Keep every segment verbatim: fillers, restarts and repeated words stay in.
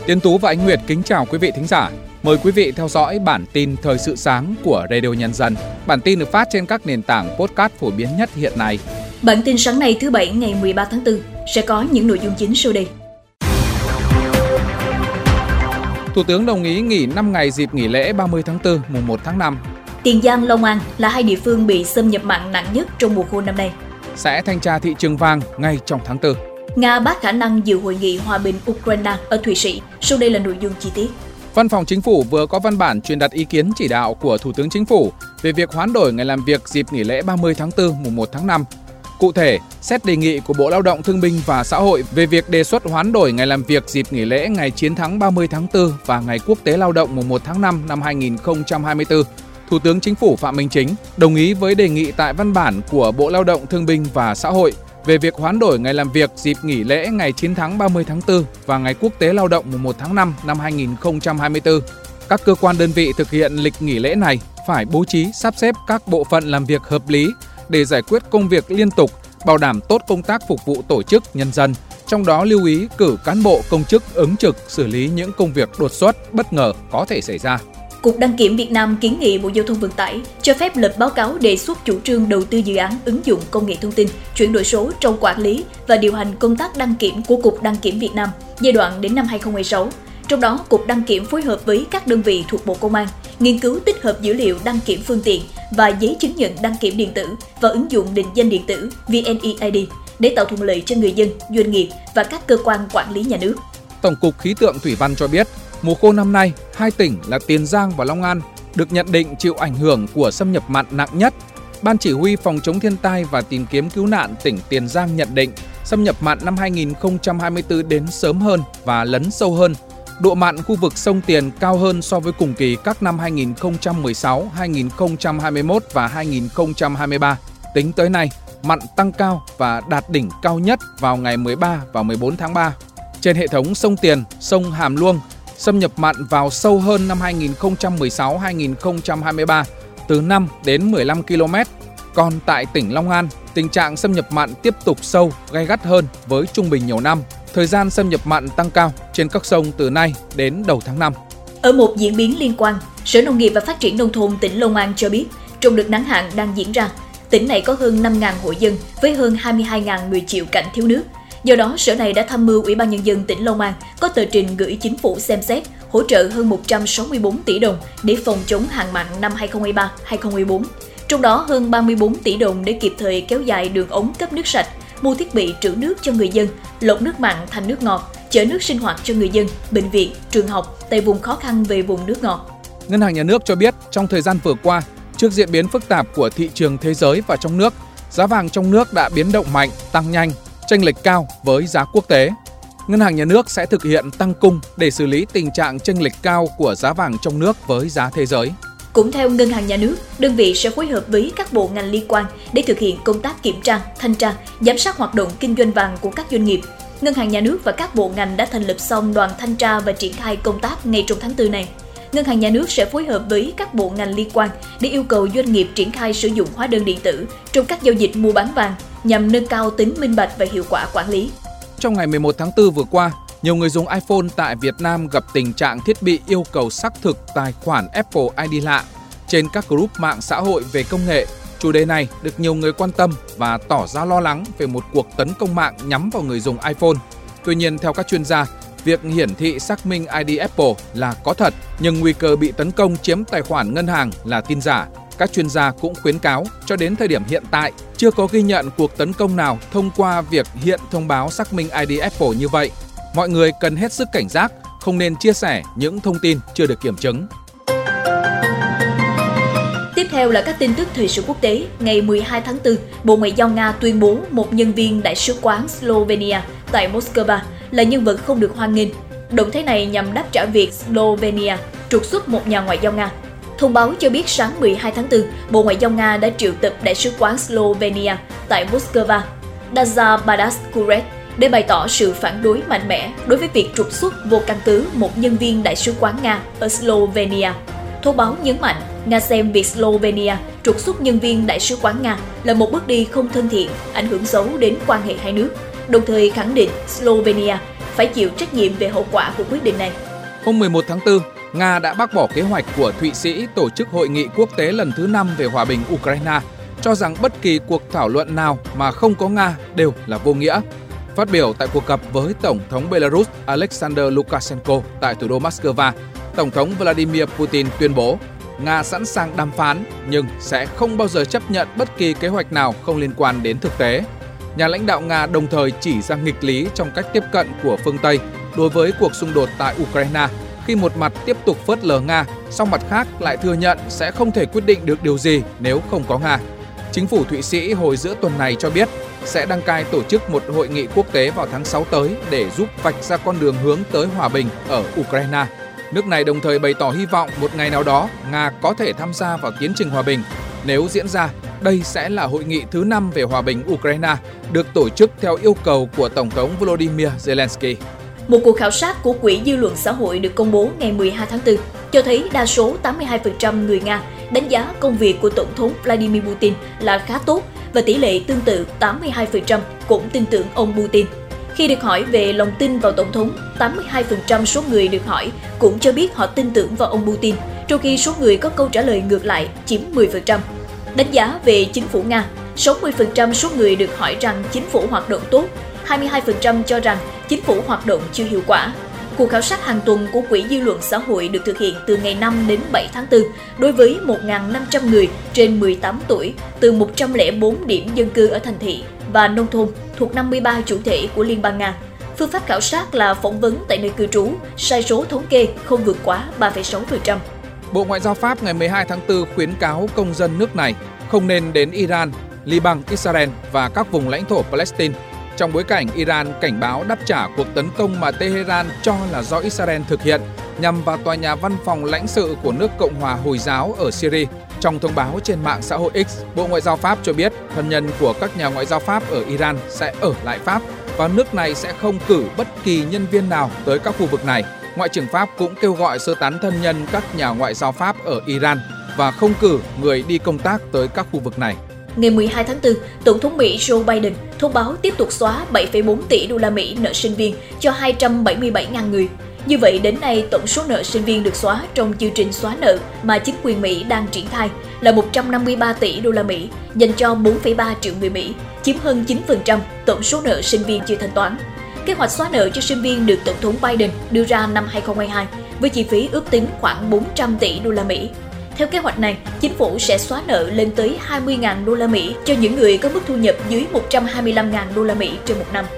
Tiến Tú và Ánh Nguyệt kính chào quý vị thính giả. Mời quý vị theo dõi bản tin Thời sự sáng của Radio Nhân dân. Bản tin được phát trên các nền tảng podcast phổ biến nhất hiện nay. Bản tin sáng nay thứ Bảy ngày mười ba tháng tư sẽ có những nội dung chính sau đây. Thủ tướng đồng ý nghỉ năm ngày dịp nghỉ lễ ba mươi tháng tư, mùng một tháng năm. Tiền Giang, Long An là hai địa phương bị xâm nhập mặn nặng nhất trong mùa khô năm nay. Sẽ thanh tra thị trường vàng ngay trong tháng tư. Nga bác khả năng dự hội nghị hòa bình Ukraine ở Thụy Sĩ. Sau đây là nội dung chi tiết. Văn phòng Chính phủ vừa có văn bản truyền đạt ý kiến chỉ đạo của Thủ tướng Chính phủ về việc hoán đổi ngày làm việc dịp nghỉ lễ ba mươi tháng tư, mùng một tháng năm. Cụ thể, xét đề nghị của Bộ Lao động Thương binh và Xã hội về việc đề xuất hoán đổi ngày làm việc dịp nghỉ lễ ngày chiến thắng ba mươi tháng tư và ngày Quốc tế Lao động mùng một tháng năm năm hai nghìn không trăm hai mươi tư, Thủ tướng Chính phủ Phạm Minh Chính đồng ý với đề nghị tại văn bản của Bộ Lao động Thương binh và Xã hội về việc hoán đổi ngày làm việc dịp nghỉ lễ ngày chiến thắng ba mươi tháng tư và ngày Quốc tế Lao động mùng một tháng năm năm hai nghìn không trăm hai mươi tư. Các cơ quan đơn vị thực hiện lịch nghỉ lễ này phải bố trí sắp xếp các bộ phận làm việc hợp lý để giải quyết công việc liên tục, bảo đảm tốt công tác phục vụ tổ chức, nhân dân, trong đó lưu ý cử cán bộ công chức ứng trực xử lý những công việc đột xuất, bất ngờ có thể xảy ra. Cục Đăng kiểm Việt Nam kiến nghị Bộ Giao thông Vận tải cho phép lập báo cáo đề xuất chủ trương đầu tư dự án ứng dụng công nghệ thông tin, chuyển đổi số trong quản lý và điều hành công tác đăng kiểm của Cục Đăng kiểm Việt Nam giai đoạn đến năm hai nghìn không trăm hai mươi sáu. Trong đó, Cục Đăng kiểm phối hợp với các đơn vị thuộc Bộ Công an nghiên cứu tích hợp dữ liệu đăng kiểm phương tiện và giấy chứng nhận đăng kiểm điện tử và ứng dụng định danh điện tử vê en e i đê để tạo thuận lợi cho người dân, doanh nghiệp và các cơ quan quản lý nhà nước. Tổng cục Khí tượng Thủy văn cho biết, mùa khô năm nay, hai tỉnh là Tiền Giang và Long An được nhận định chịu ảnh hưởng của xâm nhập mặn nặng nhất. Ban Chỉ huy Phòng chống thiên tai và tìm kiếm cứu nạn tỉnh Tiền Giang nhận định xâm nhập mặn năm hai nghìn không trăm hai mươi tư đến sớm hơn và lấn sâu hơn. Độ mặn khu vực sông Tiền cao hơn so với cùng kỳ các năm hai nghìn không trăm mười sáu, hai nghìn không trăm hai mươi mốt và hai nghìn không trăm hai mươi ba. Tính tới nay, mặn tăng cao và đạt đỉnh cao nhất vào ngày mười ba và mười bốn tháng ba. Trên hệ thống sông Tiền, sông Hàm Luông, xâm nhập mặn vào sâu hơn năm hai nghìn không trăm mười sáu, hai nghìn không trăm hai mươi ba, từ năm đến mười lăm ki lô mét. Còn tại tỉnh Long An, tình trạng xâm nhập mặn tiếp tục sâu, gay gắt hơn với trung bình nhiều năm. Thời gian xâm nhập mặn tăng cao trên các sông từ nay đến đầu tháng năm. Ở một diễn biến liên quan, Sở Nông nghiệp và Phát triển Nông thôn tỉnh Long An cho biết, trong đợt nắng hạn đang diễn ra, tỉnh này có hơn năm nghìn hộ dân với hơn hai mươi hai nghìn người chịu cảnh thiếu nước. Do đó, Sở này đã tham mưu Ủy ban Nhân dân tỉnh Long An có tờ trình gửi Chính phủ xem xét hỗ trợ hơn một trăm sáu mươi tư tỷ đồng để phòng chống hạn mặn năm hai nghìn không trăm hai mươi ba hai nghìn không trăm hai mươi tư. Trong đó, hơn ba mươi tư tỷ đồng để kịp thời kéo dài đường ống cấp nước sạch, mua thiết bị trữ nước cho người dân, lọc nước mặn thành nước ngọt, chở nước sinh hoạt cho người dân, bệnh viện, trường học tại vùng khó khăn về vùng nước ngọt. Ngân hàng Nhà nước cho biết, trong thời gian vừa qua, trước diễn biến phức tạp của thị trường thế giới và trong nước, giá vàng trong nước đã biến động mạnh, tăng nhanh, chênh lệch cao với giá quốc tế. Ngân hàng Nhà nước sẽ thực hiện tăng cung để xử lý tình trạng chênh lệch cao của giá vàng trong nước với giá thế giới. Cũng theo Ngân hàng Nhà nước, đơn vị sẽ phối hợp với các bộ ngành liên quan để thực hiện công tác kiểm tra, thanh tra, giám sát hoạt động kinh doanh vàng của các doanh nghiệp. Ngân hàng Nhà nước và các bộ ngành đã thành lập xong đoàn thanh tra và triển khai công tác ngay trong tháng tư này. Ngân hàng Nhà nước sẽ phối hợp với các bộ ngành liên quan để yêu cầu doanh nghiệp triển khai sử dụng hóa đơn điện tử trong các giao dịch mua bán vàng nhằm nâng cao tính minh bạch và hiệu quả quản lý. Trong ngày mười một tháng tư vừa qua, nhiều người dùng iPhone tại Việt Nam gặp tình trạng thiết bị yêu cầu xác thực tài khoản Apple i đê lạ. Trên các group mạng xã hội về công nghệ, chủ đề này được nhiều người quan tâm và tỏ ra lo lắng về một cuộc tấn công mạng nhắm vào người dùng iPhone. Tuy nhiên, theo các chuyên gia, việc hiển thị xác minh i đê Apple là có thật, nhưng nguy cơ bị tấn công chiếm tài khoản ngân hàng là tin giả. Các chuyên gia cũng khuyến cáo, cho đến thời điểm hiện tại, chưa có ghi nhận cuộc tấn công nào thông qua việc hiện thông báo xác minh i đê Apple như vậy. Mọi người cần hết sức cảnh giác, không nên chia sẻ những thông tin chưa được kiểm chứng. Tiếp theo là các tin tức thời sự quốc tế. Ngày mười hai tháng tư, Bộ Ngoại giao Nga tuyên bố một nhân viên Đại sứ quán Slovenia tại Moscow là nhân vật không được hoan nghênh. Động thái này nhằm đáp trả việc Slovenia trục xuất một nhà ngoại giao Nga. Thông báo cho biết sáng mười hai tháng tư, Bộ Ngoại giao Nga đã triệu tập Đại sứ quán Slovenia tại Moscow, Daza Badaskuret, để bày tỏ sự phản đối mạnh mẽ đối với việc trục xuất vô căn cứ một nhân viên Đại sứ quán Nga ở Slovenia. Thông báo nhấn mạnh, Nga xem việc Slovenia trục xuất nhân viên Đại sứ quán Nga là một bước đi không thân thiện, ảnh hưởng xấu đến quan hệ hai nước, đồng thời khẳng định Slovenia phải chịu trách nhiệm về hậu quả của quyết định này. Hôm mười một tháng tư, Nga đã bác bỏ kế hoạch của Thụy Sĩ tổ chức hội nghị quốc tế lần thứ năm về hòa bình Ukraine, cho rằng bất kỳ cuộc thảo luận nào mà không có Nga đều là vô nghĩa. Phát biểu tại cuộc gặp với Tổng thống Belarus Alexander Lukashenko tại thủ đô Moscow, Tổng thống Vladimir Putin tuyên bố Nga sẵn sàng đàm phán nhưng sẽ không bao giờ chấp nhận bất kỳ kế hoạch nào không liên quan đến thực tế. Nhà lãnh đạo Nga đồng thời chỉ ra nghịch lý trong cách tiếp cận của phương Tây đối với cuộc xung đột tại Ukraine, khi một mặt tiếp tục phớt lờ Nga, song mặt khác lại thừa nhận sẽ không thể quyết định được điều gì nếu không có Nga. Chính phủ Thụy Sĩ hồi giữa tuần này cho biết sẽ đăng cai tổ chức một hội nghị quốc tế vào tháng sáu tới để giúp vạch ra con đường hướng tới hòa bình ở Ukraine. Nước này đồng thời bày tỏ hy vọng một ngày nào đó Nga có thể tham gia vào tiến trình hòa bình. Nếu diễn ra, đây sẽ là hội nghị thứ năm về hòa bình Ukraine được tổ chức theo yêu cầu của Tổng thống Volodymyr Zelensky. Một cuộc khảo sát của Quỹ Dư luận Xã hội được công bố ngày mười hai tháng tư cho thấy đa số tám mươi hai phần trăm người Nga đánh giá công việc của Tổng thống Vladimir Putin là khá tốt và tỷ lệ tương tự tám mươi hai phần trăm cũng tin tưởng ông Putin. Khi được hỏi về lòng tin vào Tổng thống, tám mươi hai phần trăm số người được hỏi cũng cho biết họ tin tưởng vào ông Putin, trong khi số người có câu trả lời ngược lại chiếm mười phần trăm. Đánh giá về chính phủ Nga, sáu mươi phần trăm số người được hỏi rằng chính phủ hoạt động tốt, hai mươi hai phần trăm cho rằng chính phủ hoạt động chưa hiệu quả. Cuộc khảo sát hàng tuần của Quỹ Dư luận Xã hội được thực hiện từ ngày năm đến bảy tháng tư đối với một nghìn năm trăm người trên mười tám tuổi từ một trăm lẻ bốn điểm dân cư ở thành thị và nông thôn thuộc năm mươi ba chủ thể của Liên bang Nga. Phương pháp khảo sát là phỏng vấn tại nơi cư trú, sai số thống kê không vượt quá ba phẩy sáu phần trăm. Bộ Ngoại giao Pháp ngày mười hai tháng tư khuyến cáo công dân nước này không nên đến Iran, Liban, Israel và các vùng lãnh thổ Palestine, trong bối cảnh Iran cảnh báo đáp trả cuộc tấn công mà Tehran cho là do Israel thực hiện nhằm vào tòa nhà văn phòng lãnh sự của nước Cộng hòa Hồi giáo ở Syria. Trong thông báo trên mạng xã hội X, Bộ Ngoại giao Pháp cho biết thân nhân của các nhà ngoại giao Pháp ở Iran sẽ ở lại Pháp và nước này sẽ không cử bất kỳ nhân viên nào tới các khu vực này. Ngoại trưởng Pháp cũng kêu gọi sơ tán thân nhân các nhà ngoại giao Pháp ở Iran và không cử người đi công tác tới các khu vực này. Ngày mười hai tháng tư, Tổng thống Mỹ Joe Biden thông báo tiếp tục xóa bảy phẩy bốn tỷ đô la Mỹ nợ sinh viên cho hai trăm bảy mươi bảy nghìn người. Như vậy, đến nay, tổng số nợ sinh viên được xóa trong chương trình xóa nợ mà chính quyền Mỹ đang triển khai là một trăm năm mươi ba tỷ đô la Mỹ dành cho bốn phẩy ba triệu người Mỹ, chiếm hơn chín phần trăm tổng số nợ sinh viên chưa thanh toán. Kế hoạch xóa nợ cho sinh viên được Tổng thống Biden đưa ra năm hai không hai hai với chi phí ước tính khoảng bốn trăm tỷ đô la Mỹ. Theo kế hoạch này, chính phủ sẽ xóa nợ lên tới hai mươi nghìn đô la Mỹ cho những người có mức thu nhập dưới một trăm hai mươi lăm nghìn đô la Mỹ trên một năm.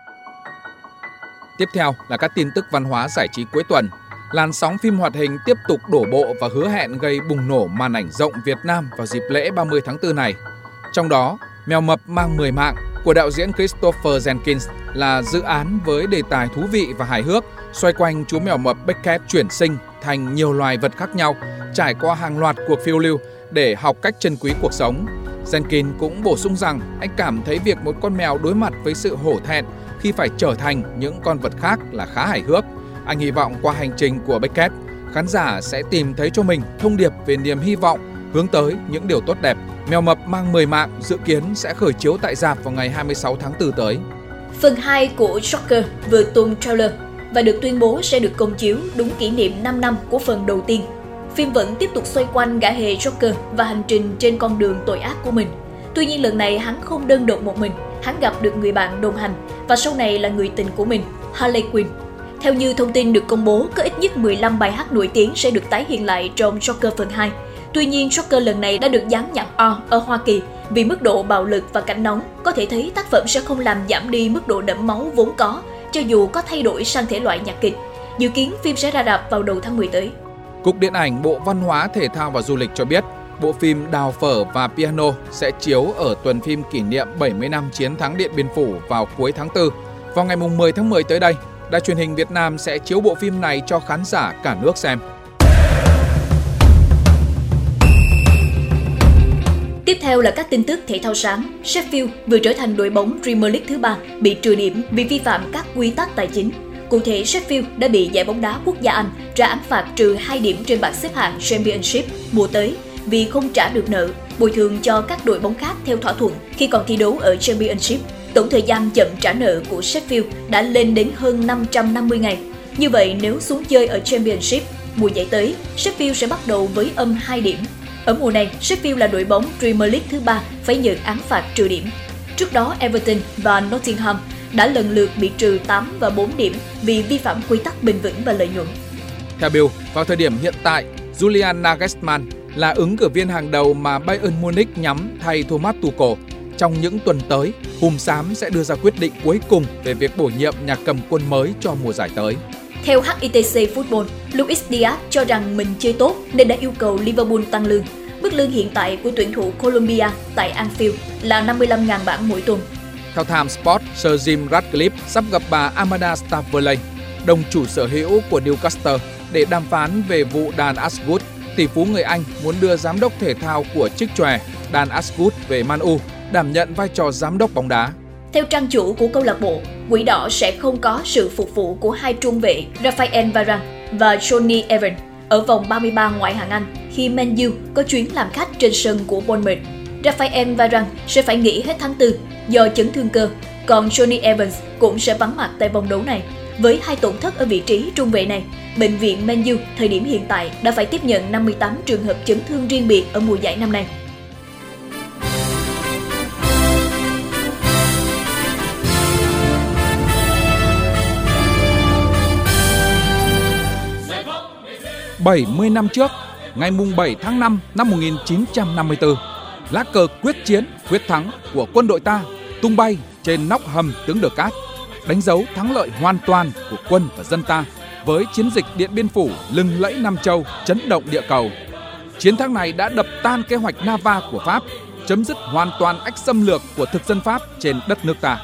Tiếp theo là các tin tức văn hóa giải trí cuối tuần. Làn sóng phim hoạt hình tiếp tục đổ bộ và hứa hẹn gây bùng nổ màn ảnh rộng Việt Nam vào dịp lễ ba mươi tháng tư này. Trong đó, Mèo mập mang mười mạng của đạo diễn Christopher Jenkins là dự án với đề tài thú vị và hài hước, xoay quanh chú mèo mập Beckett chuyển sinh thành nhiều loài vật khác nhau, trải qua hàng loạt cuộc phiêu lưu để học cách trân quý cuộc sống. Jenkins cũng bổ sung rằng anh cảm thấy việc một con mèo đối mặt với sự hổ thẹn khi phải trở thành những con vật khác là khá hài hước. Anh hy vọng qua hành trình của Beckett, khán giả sẽ tìm thấy cho mình thông điệp về niềm hy vọng, hướng tới những điều tốt đẹp. Mèo mập mang mười mạng dự kiến sẽ khởi chiếu tại rạp vào ngày hai mươi sáu tháng tư tới. Phần hai của Joker vừa tung trailer và được tuyên bố sẽ được công chiếu đúng kỷ niệm năm năm của phần đầu tiên. Phim vẫn tiếp tục xoay quanh gã hề Joker và hành trình trên con đường tội ác của mình. Tuy nhiên lần này hắn không đơn độc một mình, hắn gặp được người bạn đồng hành và sau này là người tình của mình, Harley Quinn. Theo như thông tin được công bố, có ít nhất mười lăm bài hát nổi tiếng sẽ được tái hiện lại trong Joker phần hai. Tuy nhiên, Joker lần này đã được dán nhãn R ở Hoa Kỳ vì mức độ bạo lực và cảnh nóng. Có thể thấy tác phẩm sẽ không làm giảm đi mức độ đẫm máu vốn có, cho dù có thay đổi sang thể loại nhạc kịch. Dự kiến phim sẽ ra rạp vào đầu tháng mười tới. Cục Điện ảnh Bộ Văn hóa, Thể thao và Du lịch cho biết, bộ phim Đào phở và piano sẽ chiếu ở tuần phim kỷ niệm bảy mươi năm chiến thắng Điện Biên Phủ vào cuối tháng tư. Vào ngày mười tháng mười tới đây, Đài truyền hình Việt Nam sẽ chiếu bộ phim này cho khán giả cả nước xem. Tiếp theo là các tin tức thể thao sáng. Sheffield vừa trở thành đội bóng Premier League thứ ba bị trừ điểm vì vi phạm các quy tắc tài chính. Cụ thể, Sheffield đã bị Giải bóng đá quốc gia Anh ra án phạt trừ hai điểm trên bảng xếp hạng Championship mùa tới vì không trả được nợ, bồi thường cho các đội bóng khác theo thỏa thuận khi còn thi đấu ở Championship. Tổng thời gian chậm trả nợ của Sheffield đã lên đến hơn năm trăm năm mươi ngày. Như vậy, nếu xuống chơi ở Championship, mùa giải tới, Sheffield sẽ bắt đầu với âm hai điểm. Ở mùa này, Sheffield là đội bóng Premier League thứ ba phải nhận án phạt trừ điểm. Trước đó, Everton và Nottingham đã lần lượt bị trừ tám và bốn điểm vì vi phạm quy tắc bền vững và lợi nhuận. Theo Bill, vào thời điểm hiện tại, Julian Nagelsmann là ứng cử viên hàng đầu mà Bayern Munich nhắm thay Thomas Tuchel. Trong những tuần tới, Hùm Xám sẽ đưa ra quyết định cuối cùng về việc bổ nhiệm nhà cầm quân mới cho mùa giải tới. Theo hát i tê xê Football, Luis Diaz cho rằng mình chơi tốt nên đã yêu cầu Liverpool tăng lương. Mức lương hiện tại của tuyển thủ Colombia tại Anfield là năm mươi lăm nghìn bảng mỗi tuần. Theo Time Sport, Sir Jim Ratcliffe sắp gặp bà Amanda Staveley, đồng chủ sở hữu của Newcastle, để đàm phán về vụ Dan Ashwood. Tỷ phú người Anh muốn đưa giám đốc thể thao của chiếc chòe Dan Ashwood về Man U, đảm nhận vai trò giám đốc bóng đá. Theo trang chủ của câu lạc bộ, Quỷ Đỏ sẽ không có sự phục vụ của hai trung vệ Raphael Varane và Jonny Evans ở vòng ba mươi ba ngoại hạng Anh khi Man U có chuyến làm khách trên sân của Bournemouth. Raphael Varane sẽ phải nghỉ hết tháng tư do chấn thương cơ, còn Jonny Evans cũng sẽ vắng mặt tại vòng đấu này. Với hai tổn thất ở vị trí trung vệ này, bệnh viện Man U thời điểm hiện tại đã phải tiếp nhận năm mươi tám trường hợp chấn thương riêng biệt ở mùa giải năm nay. bảy mươi năm trước, ngày bảy tháng năm năm một nghìn chín trăm năm mươi tư, lá cờ quyết chiến, quyết thắng của quân đội ta tung bay trên nóc hầm tướng Đờ Cát, đánh dấu thắng lợi hoàn toàn của quân và dân ta với chiến dịch Điện Biên Phủ lừng lẫy Nam Châu, chấn động địa cầu. Chiến thắng này đã đập tan kế hoạch Nava của Pháp, chấm dứt hoàn toàn ách xâm lược của thực dân Pháp trên đất nước ta.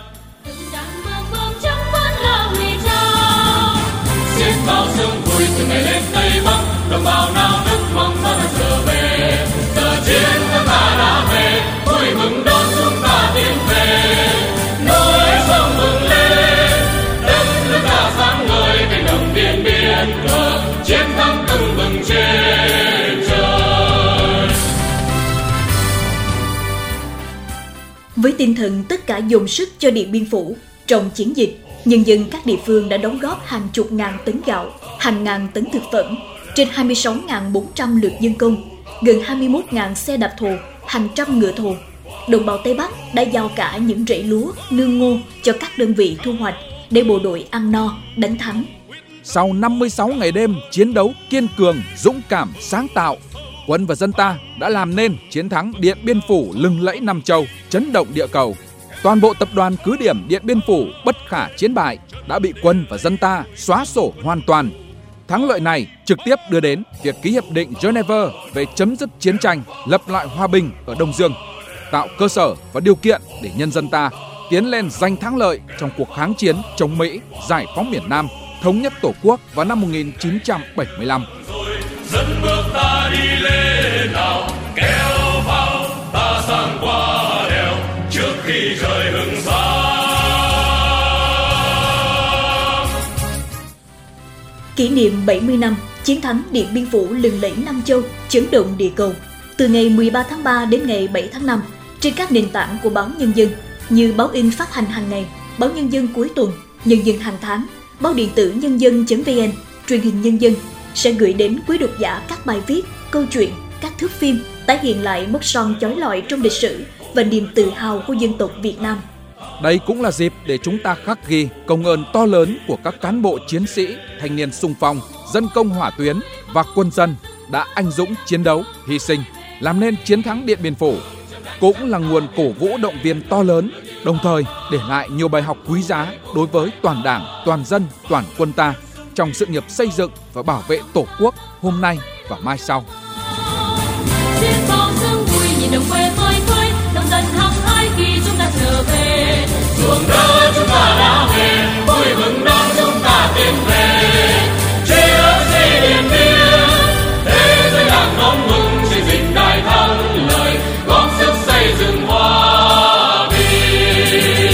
Xiết bao sương vui từ ngày lên Tây Bắc, đồng bào nao nức mong ta trở về. Giờ chiến thắng ta đã về, vui mừng đón chúng ta tiến về. Núi sông bừng lên, đất nước ta sáng ngời cánh đồng Điện Biên cờ, chiến thắng tưng bừng trên trời. Với tinh thần tất cả dồn sức cho Điện Biên Phủ trong chiến dịch, nhân dân các địa phương đã đóng góp hàng chục ngàn tấn gạo, hàng ngàn tấn thực phẩm, trên hai mươi sáu nghìn bốn trăm lượt dân công, gần hai mươi mốt nghìn xe đạp thồ, hàng trăm ngựa thồ. Đồng bào Tây Bắc đã giao cả những rẫy lúa, nương ngô cho các đơn vị thu hoạch để bộ đội ăn no, đánh thắng. Sau năm mươi sáu ngày đêm chiến đấu kiên cường, dũng cảm, sáng tạo, quân và dân ta đã làm nên chiến thắng Điện Biên Phủ lừng lẫy Nam Châu, chấn động địa cầu. Toàn bộ tập đoàn cứ điểm Điện Biên Phủ bất khả chiến bại đã bị quân và dân ta xóa sổ hoàn toàn. Thắng lợi này trực tiếp đưa đến việc ký hiệp định Geneva về chấm dứt chiến tranh, lập lại hòa bình ở Đông Dương, tạo cơ sở và điều kiện để nhân dân ta tiến lên giành thắng lợi trong cuộc kháng chiến chống Mỹ, giải phóng miền Nam, thống nhất Tổ quốc vào năm một nghìn chín trăm bảy mươi lăm. Dẫn bước ta đi lên nào, kéo vào ta sang qua đèo trước khi trời hừng sáng. Kỷ niệm bảy mươi năm chiến thắng Điện Biên Phủ lừng lẫy Nam Châu, chấn động địa cầu. Từ ngày mười ba tháng ba đến ngày bảy tháng năm, trên các nền tảng của báo Nhân dân như báo in phát hành hàng ngày, báo Nhân dân cuối tuần, Nhân dân hàng tháng, báo điện tử nhân dân.vn, truyền hình Nhân dân sẽ gửi đến quý độc giả các bài viết, câu chuyện, các thước phim tái hiện lại mốc son chói lọi trong lịch sử và niềm tự hào của dân tộc Việt Nam. Đây cũng là dịp để chúng ta khắc ghi công ơn to lớn của các cán bộ chiến sĩ, thanh niên xung phong, dân công hỏa tuyến và quân dân đã anh dũng chiến đấu, hy sinh, làm nên chiến thắng Điện Biên Phủ. Cũng là nguồn cổ vũ động viên to lớn, đồng thời để lại nhiều bài học quý giá đối với toàn Đảng, toàn dân, toàn quân ta trong sự nghiệp xây dựng và bảo vệ Tổ quốc hôm nay và mai sau. Ruộng đất chúng ta đã về, vui mừng đón chúng ta tiến về. Tri ân xây Điện Biên, thế giới đang đón mừng chiến dịch đại thắng lợi, góp sức xây dựng hòa bình.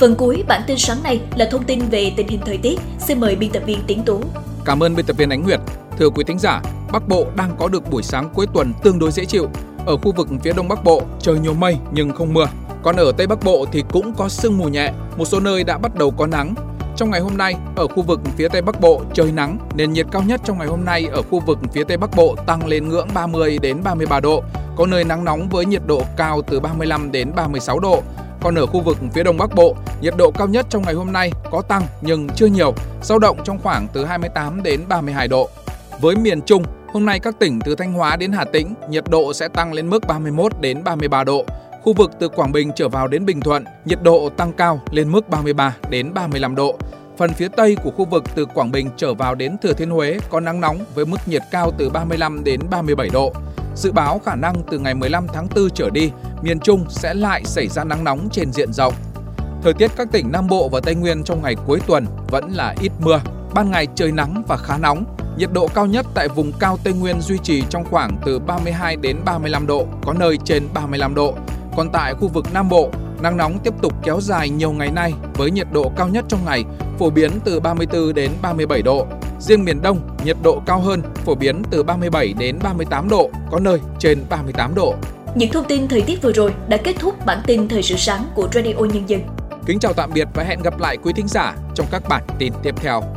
Phần cuối bản tin sáng nay là thông tin về tình hình thời tiết. Xin mời biên tập viên Tiến Tú. Cảm ơn biên tập viên Ánh Nguyệt. Thưa quý thính giả, Bắc Bộ đang có được buổi sáng cuối tuần tương đối dễ chịu. Ở khu vực phía Đông Bắc Bộ, trời nhiều mây nhưng không mưa. Còn ở Tây Bắc Bộ thì cũng có sương mù nhẹ, một số nơi đã bắt đầu có nắng. Trong ngày hôm nay, ở khu vực phía Tây Bắc Bộ trời nắng, nền nhiệt cao nhất trong ngày hôm nay ở khu vực phía Tây Bắc Bộ tăng lên ngưỡng ba mươi đến ba mươi ba độ, có nơi nắng nóng với nhiệt độ cao từ ba mươi lăm đến ba mươi sáu độ. Còn ở khu vực phía Đông Bắc Bộ, nhiệt độ cao nhất trong ngày hôm nay có tăng nhưng chưa nhiều, dao động trong khoảng từ hai mươi tám đến ba mươi hai độ. Với miền Trung, hôm nay các tỉnh từ Thanh Hóa đến Hà Tĩnh, nhiệt độ sẽ tăng lên mức ba mươi mốt đến ba mươi ba độ. Khu vực từ Quảng Bình trở vào đến Bình Thuận, nhiệt độ tăng cao lên mức ba mươi ba đến ba mươi lăm độ. Phần phía Tây của khu vực từ Quảng Bình trở vào đến Thừa Thiên Huế có nắng nóng với mức nhiệt cao từ ba mươi lăm đến ba mươi bảy độ. Dự báo khả năng từ ngày mười lăm tháng tư trở đi, miền Trung sẽ lại xảy ra nắng nóng trên diện rộng. Thời tiết các tỉnh Nam Bộ và Tây Nguyên trong ngày cuối tuần vẫn là ít mưa, ban ngày trời nắng và khá nóng. Nhiệt độ cao nhất tại vùng cao Tây Nguyên duy trì trong khoảng từ ba mươi hai đến ba mươi lăm độ, có nơi trên ba mươi lăm độ. Còn tại khu vực Nam Bộ, nắng nóng tiếp tục kéo dài nhiều ngày nay với nhiệt độ cao nhất trong ngày phổ biến từ ba mươi tư đến ba mươi bảy độ. Riêng miền Đông, nhiệt độ cao hơn, phổ biến từ ba mươi bảy đến ba mươi tám độ, có nơi trên ba mươi tám độ. Những thông tin thời tiết vừa rồi đã kết thúc bản tin Thời sự sáng của Radio Nhân dân. Kính chào tạm biệt và hẹn gặp lại quý thính giả trong các bản tin tiếp theo.